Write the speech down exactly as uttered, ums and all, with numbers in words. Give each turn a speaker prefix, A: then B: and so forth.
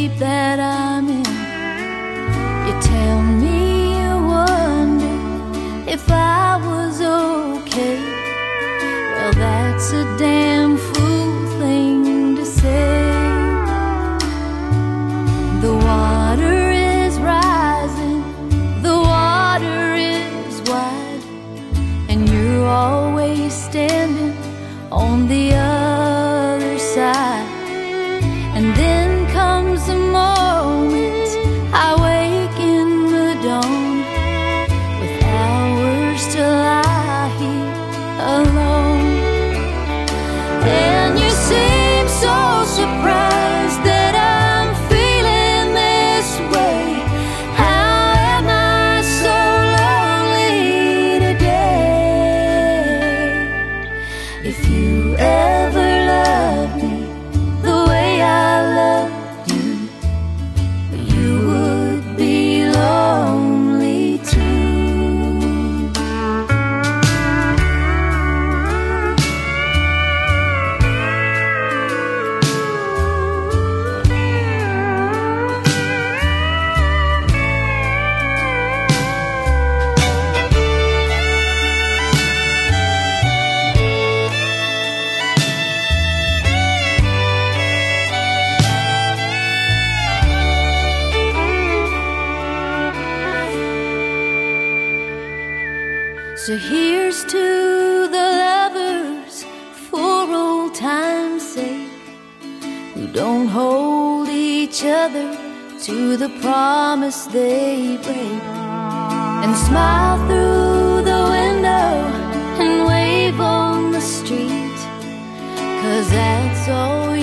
A: shape that I'm in. You tell me you wonder if I was okay. Well, that's a damn fool thing to say. The water is rising, the water is wide, and you're always standing on the other side. And then comes the moment I wake in the dawn, with hours to lie here alone. And you seem so surprised that I'm feeling this way. How am I so lonely today? If you ever loved me the way I loved you, you would be lonely too. So here's to the lovers for old time's sake, who don't hold each other to the promise they break, and smile through the window and wave on the street, 'cause that's all